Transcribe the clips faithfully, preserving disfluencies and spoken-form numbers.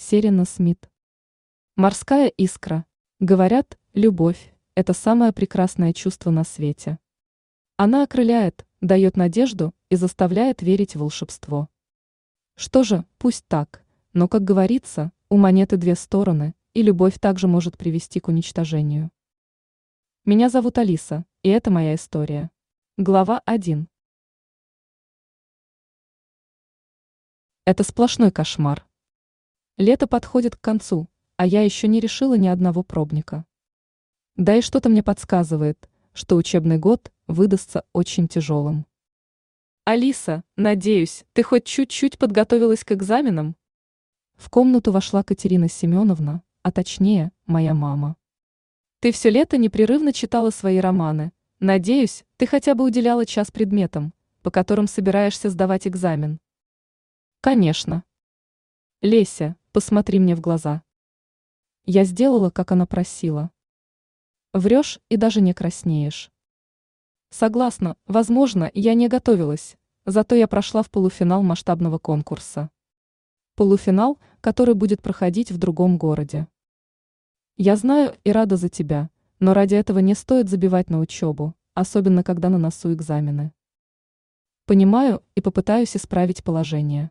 Серена Смит. Морская искра. Говорят, любовь – это самое прекрасное чувство на свете. Она окрыляет, дает надежду и заставляет верить в волшебство. Что же, пусть так, но, как говорится, у монеты две стороны, и любовь также может привести к уничтожению. Меня зовут Алиса, и это моя история. Глава один. Это сплошной кошмар. Лето подходит к концу, а я еще не решила ни одного пробника. Да и что-то мне подсказывает, что учебный год выдастся очень тяжелым. Алиса, надеюсь, ты хоть чуть-чуть подготовилась к экзаменам? В комнату вошла Катерина Семеновна, а точнее, моя мама. Ты все лето непрерывно читала свои романы. Надеюсь, ты хотя бы уделяла час предметам, по которым собираешься сдавать экзамен. Конечно. Леся, посмотри мне в глаза. Я сделала, как она просила. Врешь и даже не краснеешь. Согласна, возможно, я не готовилась, зато я прошла в полуфинал масштабного конкурса. Полуфинал, который будет проходить в другом городе. Я знаю и рада за тебя, но ради этого не стоит забивать на учебу, особенно когда на носу экзамены. Понимаю и попытаюсь исправить положение.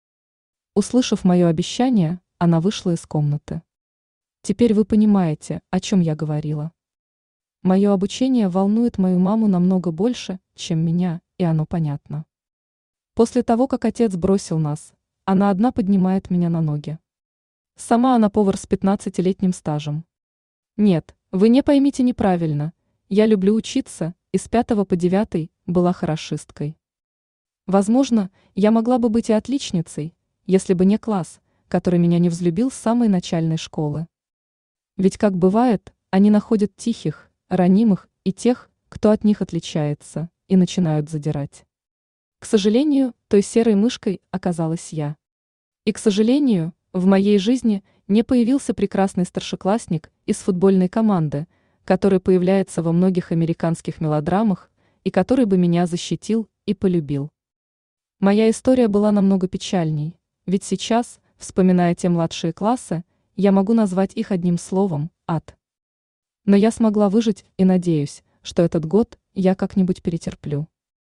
Услышав мое обещание, она вышла из комнаты. Теперь вы понимаете, о чем я говорила. Мое обучение волнует мою маму намного больше, чем меня, и оно понятно. После того, как отец бросил нас, она одна поднимает меня на ноги. Сама она повар с пятнадцатилетним стажем. Нет, вы не поймите неправильно, я люблю учиться, и с пятого по девятый была хорошисткой. Возможно, я могла бы быть и отличницей, если бы не класс, который меня не взлюбил с самой начальной школы. Ведь, как бывает, они находят тихих, ранимых и тех, кто от них отличается, и начинают задирать. К сожалению, той серой мышкой оказалась я. И, к сожалению, в моей жизни не появился прекрасный старшеклассник из футбольной команды, который появляется во многих американских мелодрамах и который бы меня защитил и полюбил. Моя история была намного печальней, ведь сейчас, вспоминая те младшие классы, я могу назвать их одним словом – ад. Но я смогла выжить и надеюсь, что этот год я как-нибудь перетерплю.